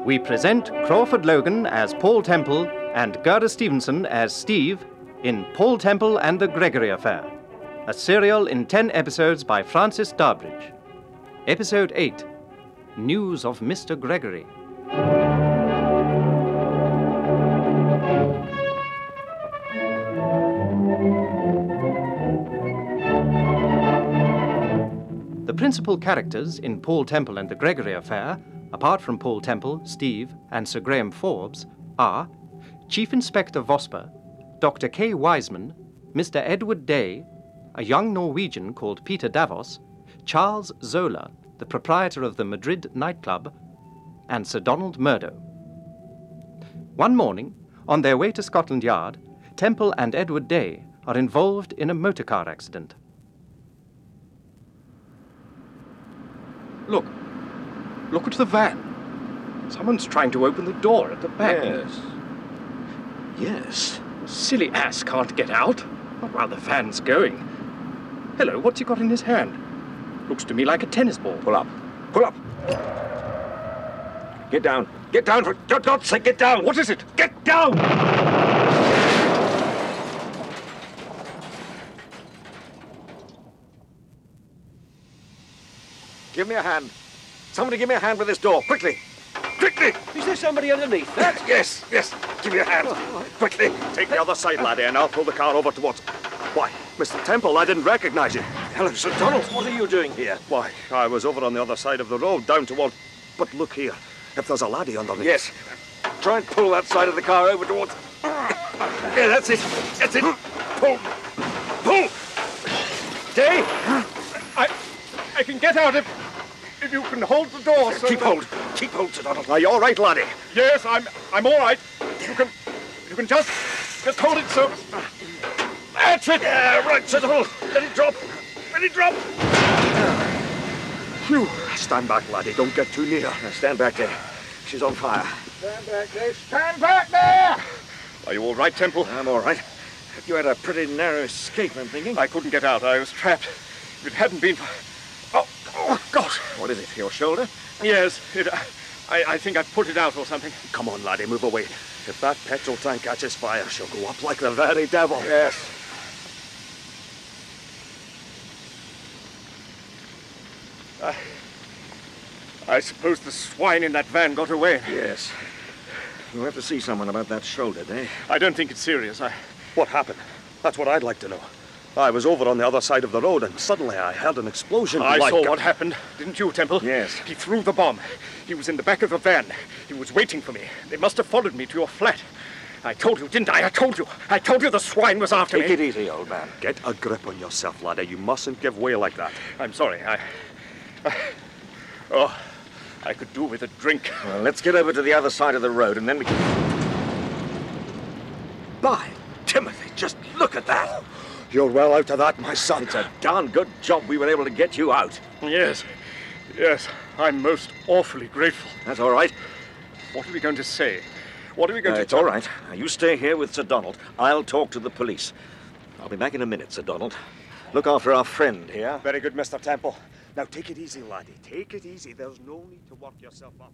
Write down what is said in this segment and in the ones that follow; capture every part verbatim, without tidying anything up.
we present Crawford Logan as Paul Temple and Gerda Stevenson as Steve in Paul Temple and the Gregory Affair, a serial in ten episodes by Francis Darbridge. Episode eight, News of Mister Gregory. The principal characters in Paul Temple and the Gregory Affair, apart from Paul Temple, Steve, and Sir Graham Forbes, are Chief Inspector Vosper, Doctor K. Wiseman, Mister Edward Day, a young Norwegian called Peter Davos, Charles Zola, the proprietor of the Madrid nightclub, and Sir Donald Murdo. One morning, on their way to Scotland Yard, Temple and Edward Day are involved in a motor car accident. Look. Look at the van. Someone's trying to open the door at the back. Yes. Yes. Silly ass can't get out. Not while the van's going. Hello, what's he got in his hand? Looks to me like a tennis ball. Pull up. Pull up. Get down. Get down, for God's sake, get down. What is it? Get down! Give me a hand. Somebody give me a hand with this door, quickly. Quickly! Is there somebody underneath that? Yes, yes. Give me a hand. Quickly. Take the other side, laddie, and I'll pull the car over towards... Why, Mister Temple, I didn't recognize you. Hello, Sir Donald. What are you doing here? Why, I was over on the other side of the road, down towards... But look here. If there's a laddie underneath... Yes. Try and pull that side of the car over towards... Yeah, that's it. That's it. Pull. Pull! Day! I... I can get out if... If you can hold the door, so Keep that... hold. Keep hold, Sir Donald. Are you all right, laddie? Yes, I'm... I'm all right. You can... You can just... Just hold it so... That's it. Yeah, right, Sir Donald. Let it drop. Let it drop. Phew. Stand back, laddie. Don't get too near. Now, stand back there. She's on fire. Stand back there. Stand back there! Are you all right, Temple? I'm all right. You had a pretty narrow escape, I'm thinking. I couldn't get out. I was trapped. If it hadn't been for... Oh, oh, gosh. What is it, your shoulder? Yes, it, I, I think I put it out or something. Come on, laddie, move away. If that petrol tank catches fire, she'll go up like the very devil. Yes. I, I suppose the swine in that van got away. Yes. You'll have to see someone about that shoulder, eh? I don't think it's serious. I... What happened? That's what I'd like to know. I was over on the other side of the road, and suddenly I heard an explosion. I like saw a... what happened. Didn't you, Temple? Yes. He threw the bomb. He was in the back of the van. He was waiting for me. They must have followed me to your flat. I told you, didn't I? I told you. I told you the swine was after Take me. it easy, old man. Get a grip on yourself, laddie. You mustn't give way like that. I'm sorry. I... I... Oh, I could do with a drink. Well, let's get over to the other side of the road, and then we can... By Timothy, just look at that. You're well out of that, my son. It's a darn good job we were able to get you out. Yes. Yes. I'm most awfully grateful. That's all right. What are we going to say? What are we going Uh, to... it's all right. Now, you stay here with Sir Donald. I'll talk to the police. I'll be back in a minute, Sir Donald. Look after our friend here. Very good, Mister Temple. Now take it easy, laddie. Take it easy. There's no need to work yourself up.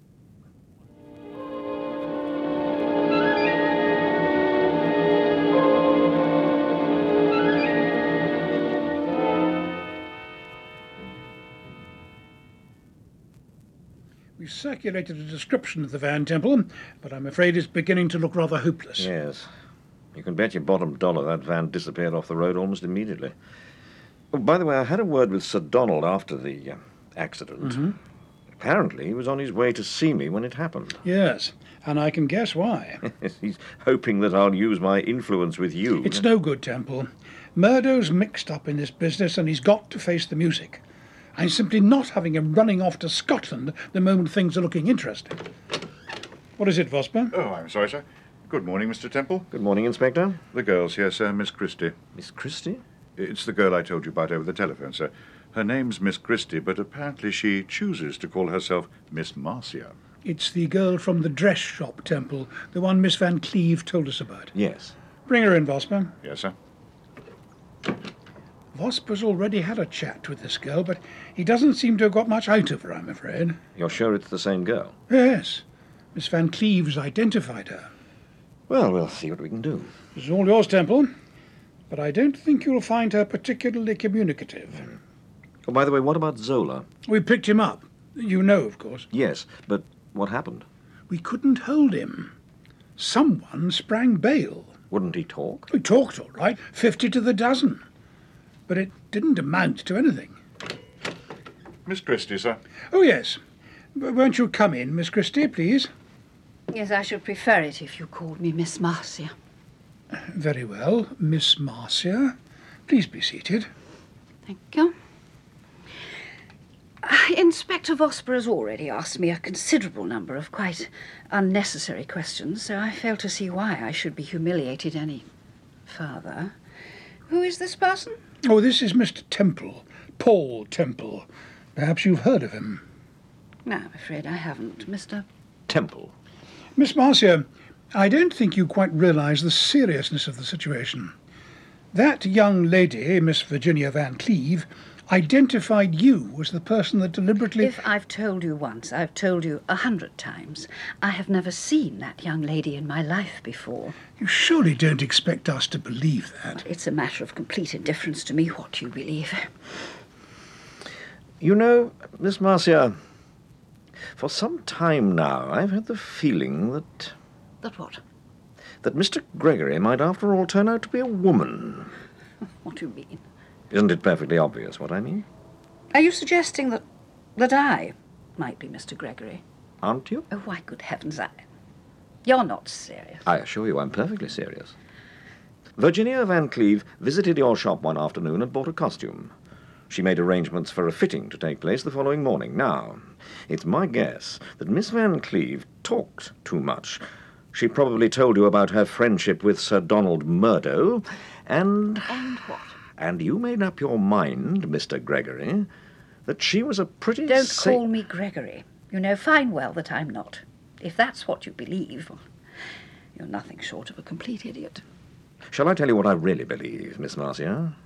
We've circulated a description of the van, Temple, but I'm afraid it's beginning to look rather hopeless. Yes. You can bet your bottom dollar that van disappeared off the road almost immediately. Oh, by the way, I had a word with Sir Donald after the uh, accident. Mm-hmm. Apparently, he was on his way to see me when it happened. Yes, and I can guess why. He's hoping that I'll use my influence with you. It's no good, Temple. Murdo's mixed up in this business, and he's got to face the music. I'm simply not having him running off to Scotland the moment things are looking interesting. What is it, Vosper? Oh, I'm sorry, sir. Good morning, Mister Temple. Good morning, Inspector. The girl's here, sir, Miss Christie. Miss Christie? It's the girl I told you about over the telephone, sir. Her name's Miss Christie, but apparently she chooses to call herself Miss Marcia. It's the girl from the dress shop, Temple, the one Miss Van Cleve told us about. Yes. Bring her in, Vosper. Yes, sir. Vosper's already had a chat with this girl, but he doesn't seem to have got much out of her, I'm afraid. You're sure it's the same girl? Yes. Miss Van Cleeve's identified her. Well, we'll see what we can do. This is all yours, Temple. But I don't think you'll find her particularly communicative. Oh, by the way, what about Zola? We picked him up. You know, of course. Yes, but what happened? We couldn't hold him. Someone sprang bail. Wouldn't he talk? We talked all right, fifty to the dozen. But it didn't amount to anything. Miss Christie, sir. Oh, yes. W- won't you come in, Miss Christie, please? Yes, I should prefer it if you called me Miss Marcia. Very well, Miss Marcia. Please be seated. Thank you. Uh, Inspector Vosper has already asked me a considerable number of quite unnecessary questions, so I fail to see why I should be humiliated any further. Who is this person? Oh, this is Mister Temple, Paul Temple. Perhaps you've heard of him. No, I'm afraid I haven't, Mister Temple. Miss Marcia, I don't think you quite realise the seriousness of the situation. That young lady, Miss Virginia Van Cleeve, identified you as the person that deliberately... If I've told you once, I've told you a hundred times. I have never seen that young lady in my life before. You surely don't expect us to believe that. It's a matter of complete indifference to me what you believe. You know, Miss Marcia, for some time now I've had the feeling that... That what? that Mister Gregory might after all turn out to be a woman. What do you mean? Isn't it perfectly obvious what I mean? Are you suggesting that that I might be Mister Gregory? Aren't you? Oh, why, good heavens, I... You're not serious. I assure you I'm perfectly serious. Virginia Van Cleeve visited your shop one afternoon and bought a costume. She made arrangements for a fitting to take place the following morning. Now, it's my guess that Miss Van Cleeve talked too much. She probably told you about her friendship with Sir Donald Murdo, and... And what? And you made up your mind, Mister Gregory, that she was a pretty... Don't sa- call me Gregory. You know fine well that I'm not. If that's what you believe, well, you're nothing short of a complete idiot. Shall I tell you what I really believe, Miss Marcia?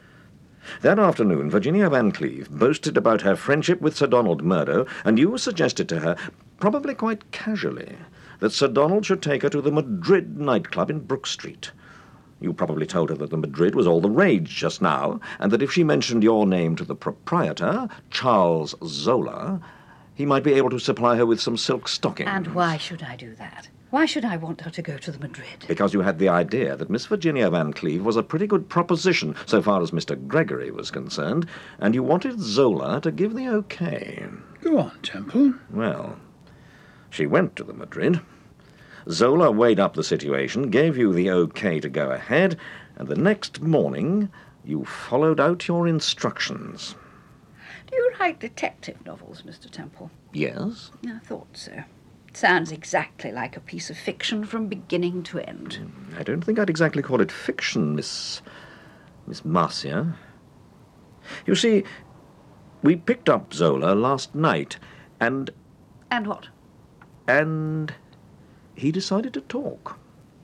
That afternoon, Virginia Van Cleeve boasted about her friendship with Sir Donald Murdo, and you suggested to her, probably quite casually, that Sir Donald should take her to the Madrid nightclub in Brook Street. You probably told her that the Madrid was all the rage just now, and that if she mentioned your name to the proprietor, Charles Zola, he might be able to supply her with some silk stockings. And why should I do that? Why should I want her to go to the Madrid? Because you had the idea that Miss Virginia Van Cleeve was a pretty good proposition so far as Mister Gregory was concerned, and you wanted Zola to give the okay. Go on, Temple. Well, she went to the Madrid. Zola weighed up the situation, gave you the okay to go ahead, and the next morning you followed out your instructions. Do you write detective novels, Mister Temple? Yes? I thought so. Sounds exactly like a piece of fiction from beginning to end. I don't think I'd exactly call it fiction, Miss... Miss Marcia. You see, we picked up Zola last night, and... And what? And he decided to talk.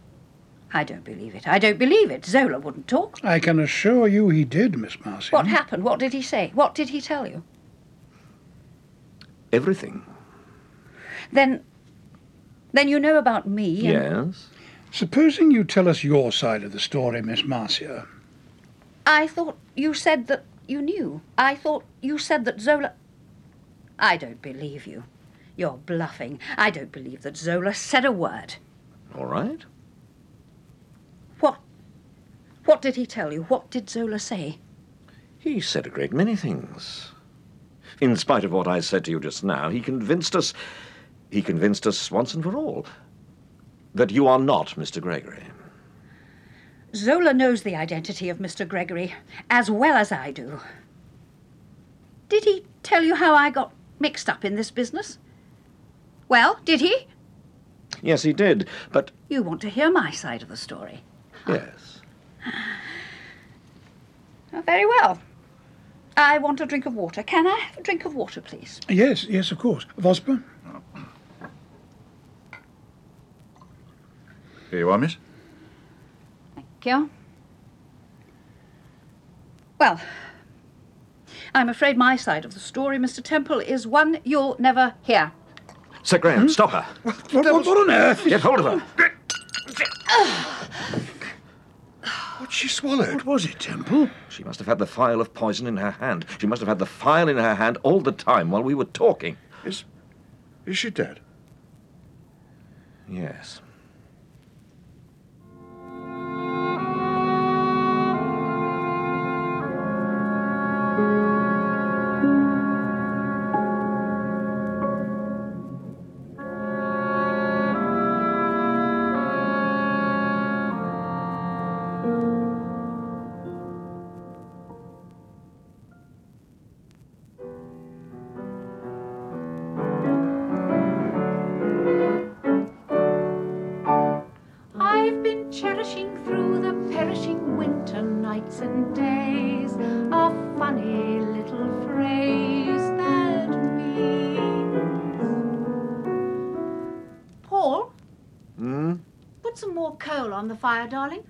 I don't believe it. I don't believe it. Zola wouldn't talk. I can assure you he did, Miss Marcia. What happened? What did he say? What did he tell you? Everything. Then... Then you know about me and... Yes? Supposing you tell us your side of the story, Miss Marcia. I thought you said that you knew. I thought you said that Zola... I don't believe you. You're bluffing. I don't believe that Zola said a word. All right. What? What did he tell you? What did Zola say? He said a great many things. In spite of what I said to you just now, he convinced us... He convinced us once and for all that you are not Mister Gregory. Zola knows the identity of Mister Gregory as well as I do. Did he tell you how I got mixed up in this business? Well, did he? Yes, he did, but... You want to hear my side of the story? Yes. Oh, very well. I want a drink of water. Can I have a drink of water, please? Yes, yes, of course. Vosper? Here you are, miss. Thank you. Well, I'm afraid my side of the story, Mister Temple, is one you'll never hear. Sir Graham, stop her. What, what, what on earth? Get hold of her. What's she swallowed? What was it, Temple? She must have had the phial of poison in her hand. She must have had the phial in her hand all the time while we were talking. Is... is she dead? Yes. I've been cherishing through the perishing winter nights and days a funny little phrase that means... Paul? Hmm? Put some more coal on the fire, darling.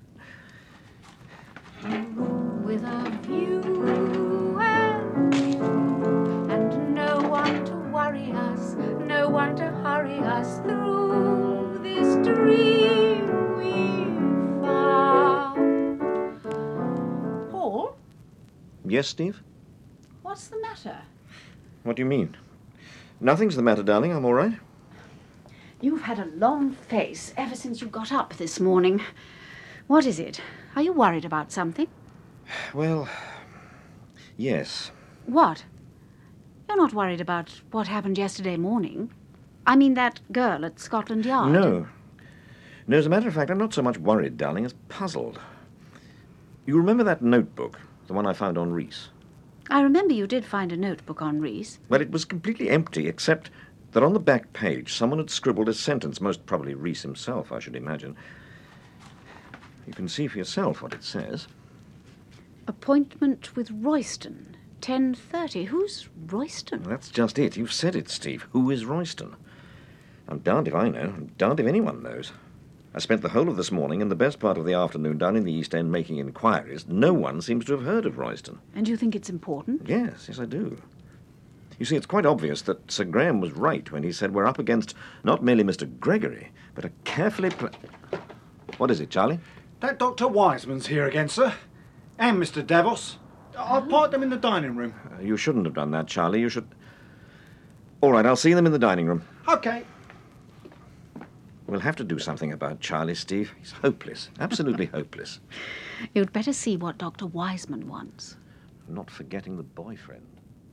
With a view and view, and no one to worry us, no one to hurry us through this dream we found. Paul, Yes, Steve? what's the matter? What do you mean? Nothing's the matter, darling. I'm all right. You've had a long face ever since you got up this morning. What is it? Are you worried about something? Well, yes. What? You're not worried about what happened yesterday morning? I mean that girl at Scotland Yard? No. No, as a matter of fact, I'm not so much worried, darling, as puzzled. You remember that notebook, the one I found on Reese? I remember you did find a notebook on Reese. Well, it was completely empty, except that on the back page someone had scribbled a sentence, most probably Reese himself, I should imagine. You can see for yourself what it says. Appointment with Royston, ten thirty. Who's Royston? Well, that's just it. You've said it, Steve. Who is Royston? I'm darned if I know. I'm darned if anyone knows. I spent the whole of this morning and the best part of the afternoon down in the East End making inquiries. No one seems to have heard of Royston. And you think it's important? Yes, yes, I do. You see, it's quite obvious that Sir Graham was right when he said we're up against not merely Mister Gregory, but a carefully... Pl- what is it, Charlie? That Doctor Wiseman's here again, sir. And Mister Davos. I've parked them in the dining room. Uh, you shouldn't have done that, Charlie. You should... All right, I'll see them in the dining room. OK. We'll have to do something about Charlie, Steve. He's hopeless. Absolutely hopeless. You'd better see what Doctor Wiseman wants. Not forgetting the boyfriend.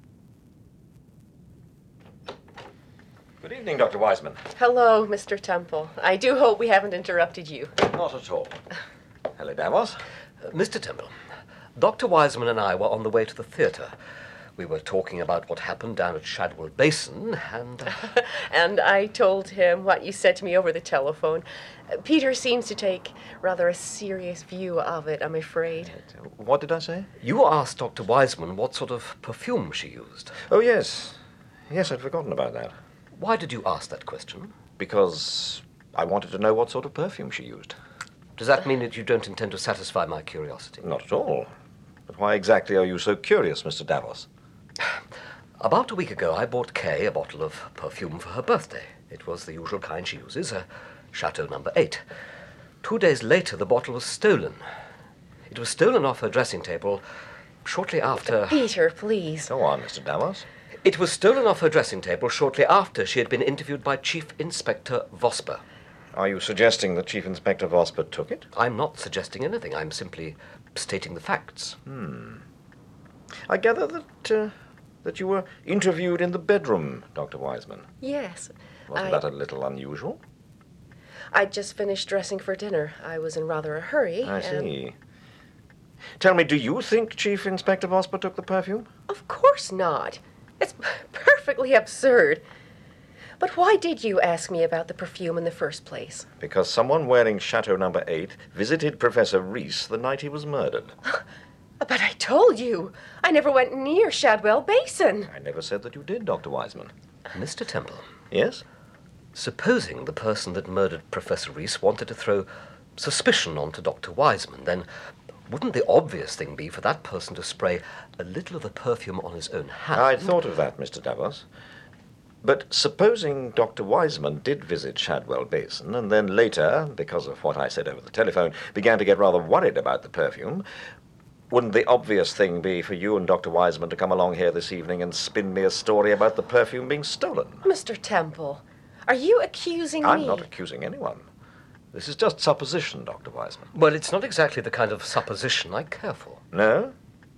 Good evening, Doctor Wiseman. Hello, Mister Temple. I do hope we haven't interrupted you. Not at all. Hello, Davos. Uh, Mister Temple, Doctor Wiseman and I were on the way to the theatre. We were talking about what happened down at Shadwell Basin, and... Uh... And I told him what you said to me over the telephone. Uh, Peter seems to take rather a serious view of it, I'm afraid. What did I say? You asked Doctor Wiseman what sort of perfume she used. Oh, yes. Yes, I'd forgotten about that. Why did you ask that question? Because I wanted to know what sort of perfume she used. Does that mean that you don't intend to satisfy my curiosity? Not at all. But why exactly are you so curious, Mister Davos? About a week ago, I bought Kay a bottle of perfume for her birthday. It was the usual kind she uses, a Chateau number eight. Two days later, the bottle was stolen. It was stolen off her dressing table shortly after... Peter, please. Go on, Mister Davos. It was stolen off her dressing table shortly after she had been interviewed by Chief Inspector Vosper. Are you suggesting that Chief Inspector Vosper took it? I'm not suggesting anything. I'm simply stating the facts. Hmm. I gather that, uh, that you were interviewed in the bedroom, Doctor Wiseman. Yes. Wasn't I... that a little unusual? I'd just finished dressing for dinner. I was in rather a hurry. I and... see. Tell me, do you think Chief Inspector Vosper took the perfume? Of course not. It's perfectly absurd. But why did you ask me about the perfume in the first place? Because someone wearing Chateau number eight visited Professor Reese the night he was murdered. But I told you, I never went near Shadwell Basin. I never said that you did, Doctor Wiseman. Mister Temple. Yes? Supposing the person that murdered Professor Reese wanted to throw suspicion onto Doctor Wiseman, then wouldn't the obvious thing be for that person to spray a little of the perfume on his own hand? I'd thought of that, Mister Davos. But supposing Doctor Wiseman did visit Shadwell Basin, and then later, because of what I said over the telephone, began to get rather worried about the perfume, wouldn't the obvious thing be for you and Doctor Wiseman to come along here this evening and spin me a story about the perfume being stolen? Mister Temple, are you accusing I'm me? not accusing anyone. This is just supposition, Doctor Wiseman. Well, it's not exactly the kind of supposition I care for. No?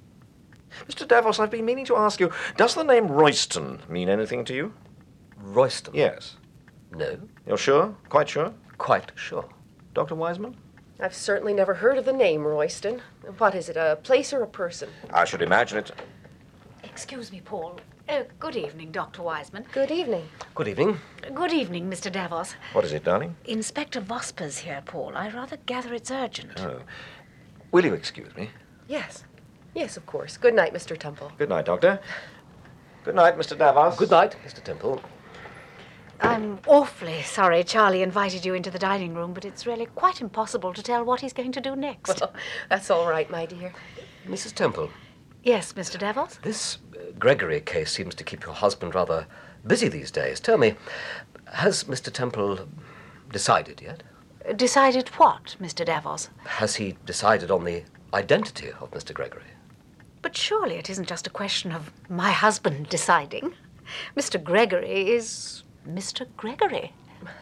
Mister Davos, I've been meaning to ask you, does the name Royston mean anything to you? Royston? Yes. No. You're sure? Quite sure? Quite sure. Doctor Wiseman? I've certainly never heard of the name Royston. What is it, a place or a person? I should imagine it. Excuse me, Paul. Oh, good evening, Doctor Wiseman. Good evening. Good evening. Good evening, Mister Davos. What is it, darling? Inspector Vosper's here, Paul. I rather gather it's urgent. Oh. Will you excuse me? Yes. Yes, of course. Good night, Mister Temple. Good night, Doctor. Good night, Mister Davos. Good night, Mister Temple. I'm awfully sorry Charlie invited you into the dining room, but it's really quite impossible to tell what he's going to do next. Well, that's all right, my dear. Missus Temple. Yes, Mister Davos? This uh, Gregory case seems to keep your husband rather busy these days. Tell me, has Mister Temple decided yet? Decided what, Mister Davos? Has he decided on the identity of Mister Gregory? But surely it isn't just a question of my husband deciding. Mister Gregory is Mister Gregory.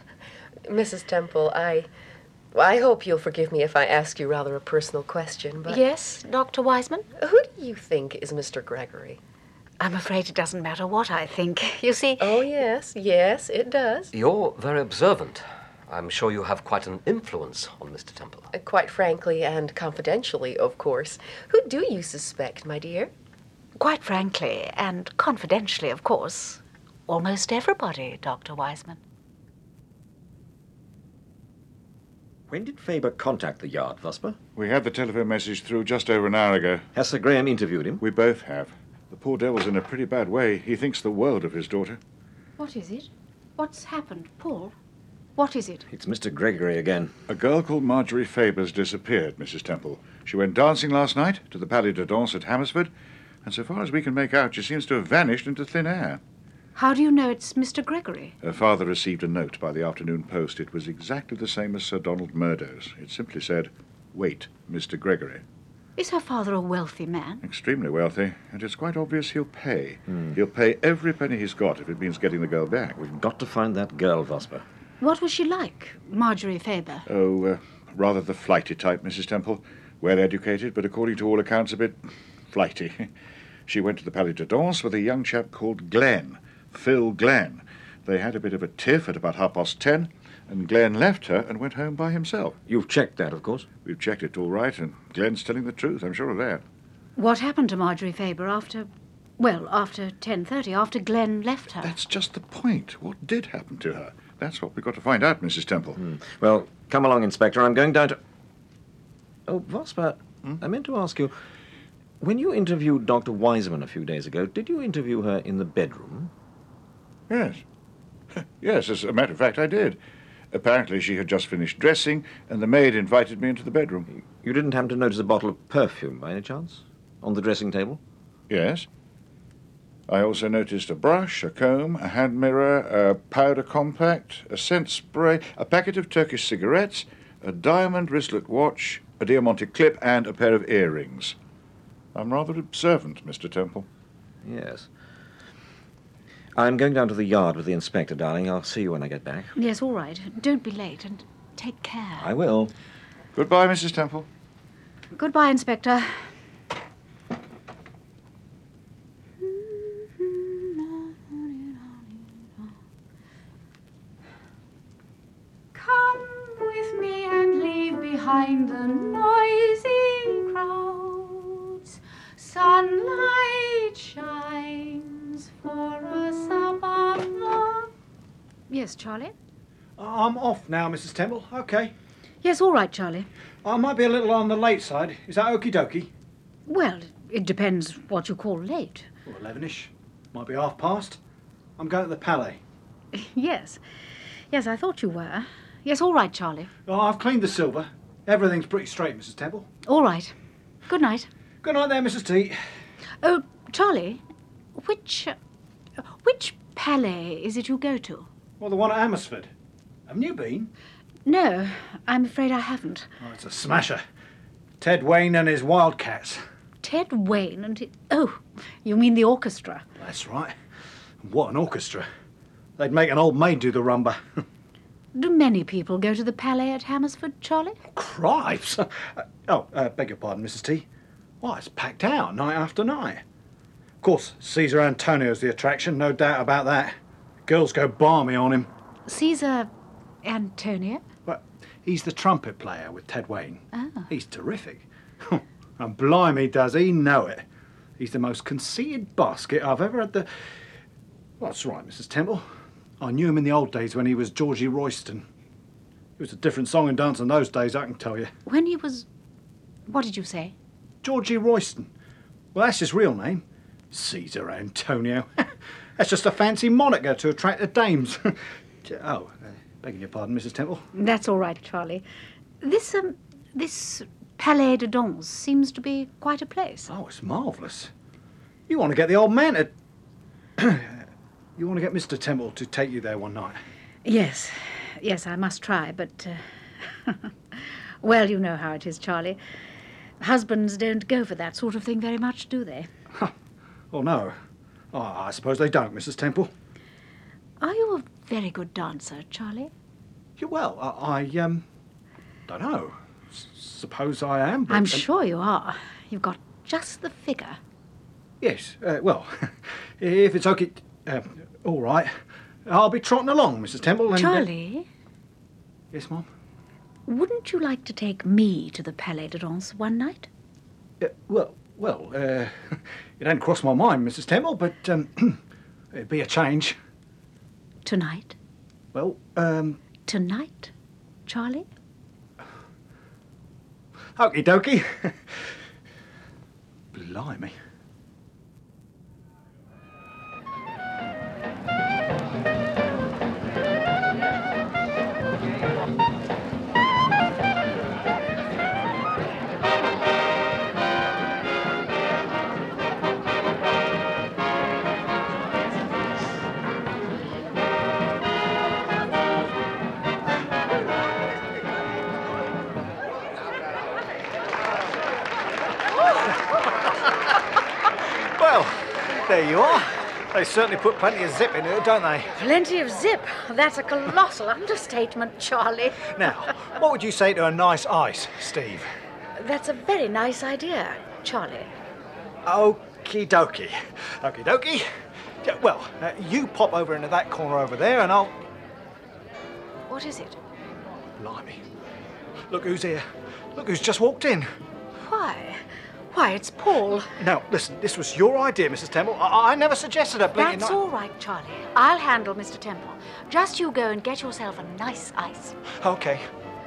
Missus Temple, I... Well, I hope you'll forgive me if I ask you rather a personal question, but... Yes, Doctor Wiseman? Who do you think is Mister Gregory? I'm afraid it doesn't matter what I think. You see... Oh, yes, yes, it does. You're very observant. I'm sure you have quite an influence on Mister Temple. Uh, quite frankly and confidentially, of course. Who do you suspect, my dear? Quite frankly and confidentially, of course. Almost everybody, Doctor Wiseman. When did Faber contact the Yard, Vosper? We had the telephone message through just over an hour ago. Has Sir Graham interviewed him? We both have. The poor devil's in a pretty bad way. He thinks the world of his daughter. What is it? What's happened, Paul? What is it? It's Mister Gregory again. A girl called Marjorie Faber's disappeared, Missus Temple. She went dancing last night to the Palais de Danse at Hammersford, and so far as we can make out, she seems to have vanished into thin air. How do you know it's Mister Gregory? Her father received a note by the afternoon post. It was exactly the same as Sir Donald Murdo's. It simply said, "Wait, Mister Gregory." Is her father a wealthy man? Extremely wealthy, and it's quite obvious he'll pay. Hmm. He'll pay every penny he's got if it means getting the girl back. We've got to find that girl, Vosper. What was she like, Marjorie Faber? Oh, uh, rather the flighty type, Missus Temple. Well-educated, but according to all accounts a bit flighty. She went to the Palais de Danse with a young chap called Glenn, Phil Glenn. They had a bit of a tiff at about half past ten, and Glenn left her and went home by himself. You've checked that, of course? We've checked it all right, and Glenn's telling the truth, I'm sure of that. What happened to Marjorie Faber after... Well, after ten thirty, after Glenn left her? That's just the point. What did happen to her? That's what we've got to find out, Missus Temple. Hmm. Well, come along, Inspector. I'm going down to... Oh, Vosper, hmm? I meant to ask you, when you interviewed Doctor Wiseman a few days ago, did you interview her in the bedroom? Yes. Yes, as a matter of fact, I did. Apparently she had just finished dressing, and the maid invited me into the bedroom. You didn't happen to notice a bottle of perfume, by any chance, on the dressing table? Yes. I also noticed a brush, a comb, a hand mirror, a powder compact, a scent spray, a packet of Turkish cigarettes, a diamond wristlet watch, a diamante clip, and a pair of earrings. I'm rather observant, Mister Temple. Yes. I'm going down to the Yard with the inspector, darling. I'll see you when I get back. Yes, all right. Don't be late, and take care. I will. Goodbye, Missus Temple. Goodbye, Inspector. Come with me and leave behind the noisy crowds. Sunlight shines for us above the... Yes, Charlie? I'm off now, Missus Temple. OK. Yes, all right, Charlie. I might be a little on the late side. Is that okie dokie? Well, it depends what you call late. Well, elevenish. Might be half past. I'm going to the Palais. Yes. Yes, I thought you were. Yes, all right, Charlie. Oh, I've cleaned the silver. Everything's pretty straight, Missus Temple. All right. Good night. Good night there, Missus T. Oh, Charlie, which... Uh, which palais is it you go to? Well, the one at Amersfoort. Haven't you been? No, I'm afraid I haven't. Oh, it's a smasher. Ted Wayne and his Wildcats. Ted Wayne and his... Oh, you mean the orchestra? That's right. What an orchestra. They'd make an old maid do the rumba. Do many people go to the palais at Hammersford, Charlie? Cripes! oh, uh, beg your pardon, Missus T. Why, it's packed out night after night. Of course, Caesar Antonio's the attraction, no doubt about that. Girls go balmy on him. Caesar Antonio? Well, he's the trumpet player with Ted Wayne. Oh. He's terrific. And blimey, does he know it. He's the most conceited basket I've ever had the... Well, that's right, Missus Temple. I knew him in the old days when he was Georgie Royston. It was a different song and dance in those days, I can tell you. When he was... What did you say? Georgie Royston. Well, that's his real name. Caesar Antonio. That's just a fancy moniker to attract the dames. oh, uh, begging your pardon, Missus Temple. That's all right, Charlie. This, um, this Palais de Danse seems to be quite a place. Oh, it's marvellous. You want to get the old man to... you want to get Mister Temple to take you there one night? Yes, yes, I must try, but... Uh... well, you know how it is, Charlie. Husbands don't go for that sort of thing very much, do they? Oh, no. Oh, I suppose they don't, Missus Temple. Are you a very good dancer, Charlie? Yeah, well, I, I um, don't know. S- suppose I am. But, I'm um, sure you are. You've got just the figure. Yes, uh, well, if it's okay, uh, all right. I'll be trotting along, Missus Temple. And, Charlie? Uh, yes, Mum? Wouldn't you like to take me to the Palais de Danse one night? Uh, well, well, uh, it hadn't crossed my mind, Missus Temple, but um, it'd be a change. Tonight? Well, um... Tonight, Charlie? Okie dokie. Blimey. Well, there you are. They certainly put plenty of zip in it, don't they? Plenty of zip. That's a colossal understatement, Charlie. Now, what would you say to a nice ice, Steve? That's a very nice idea, Charlie. Okie dokie. Okie dokie. Yeah, well, uh, you pop over into that corner over there and I'll... What is it? Blimey. Look who's here. Look who's just walked in. Why? Why, it's Paul. Now, listen, this was your idea, Missus Temple. I, I never suggested a blinking... That's all right, Charlie. I'll handle Mister Temple. Just you go and get yourself a nice ice. OK.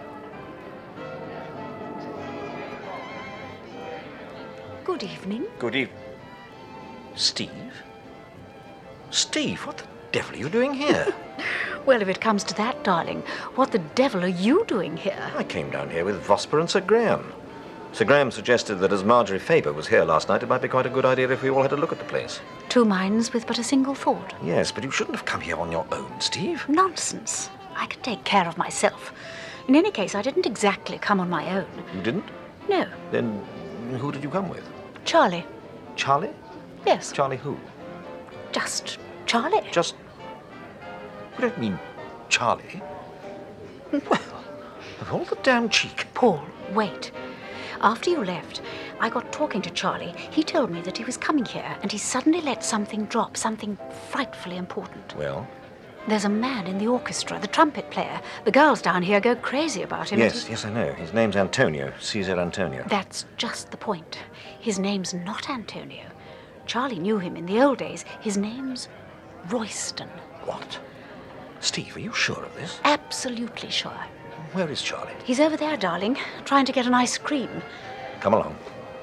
Good evening. Good evening. Steve? Steve, what the devil are you doing here? Well, if it comes to that, darling, what the devil are you doing here? I came down here with Vosper and Sir Graham. Sir Graham suggested that as Marjorie Faber was here last night, it might be quite a good idea if we all had a look at the place. Two minds with but a single thought. Yes, but you shouldn't have come here on your own, Steve. Nonsense. I can take care of myself. In any case, I didn't exactly come on my own. You didn't? No. Then who did you come with? Charlie. Charlie? Yes. Charlie who? Just Charlie. Just... You don't mean Charlie? Well, of all the damn cheek. Paul, wait. After you left, I got talking to Charlie. He told me that he was coming here, and he suddenly let something drop, something frightfully important. Well? There's a man in the orchestra, the trumpet player. The girls down here go crazy about him. Yes, yes, I know. His name's Antonio, Caesar Antonio. That's just the point. His name's not Antonio. Charlie knew him in the old days. His name's Royston. What? Steve, are you sure of this? Absolutely sure. Where is Charlie? He's over there, darling, trying to get an ice cream. Come along.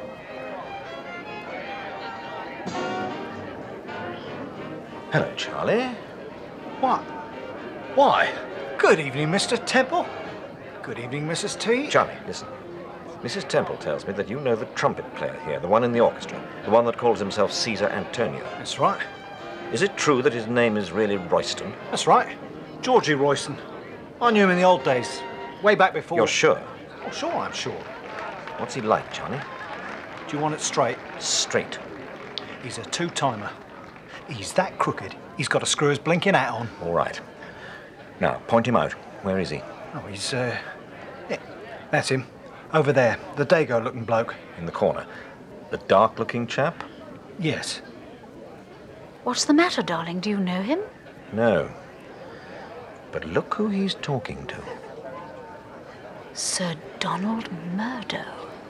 Hello, Charlie. What? Why? Good evening, Mister Temple. Good evening, Missus T. Charlie, listen. Missus Temple tells me that you know the trumpet player here, the one in the orchestra, the one that calls himself Caesar Antonio. That's right. Is it true that his name is really Royston? That's right. Georgie Royston. I knew him in the old days. Way back before... You're sure? Oh, sure, I'm sure. What's he like, Johnny? Do you want it straight? Straight. He's a two-timer. He's that crooked, he's got to screw his blinking hat on. All right. Now, point him out. Where is he? Oh, he's, uh... yeah, that's him. Over there, the Dago-looking bloke. In the corner. The dark-looking chap? Yes. What's the matter, darling? Do you know him? No. But look who he's talking to. Sir Donald Murdo.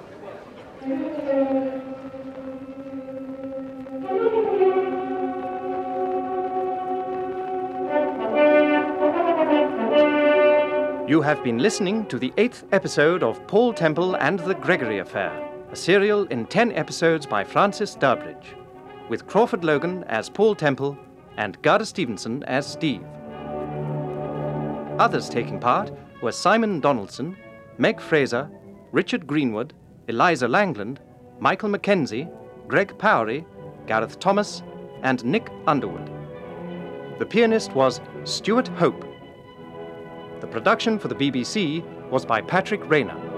You have been listening to the eighth episode of Paul Temple and the Gregory Affair, a serial in ten episodes by Francis Durbridge, with Crawford Logan as Paul Temple and Garda Stevenson as Steve. Others taking part were Simon Donaldson, Meg Fraser, Richard Greenwood, Eliza Langland, Michael Mackenzie, Greg Powery, Gareth Thomas, and Nick Underwood. The pianist was Stuart Hope. The production for the B B C was by Patrick Rayner.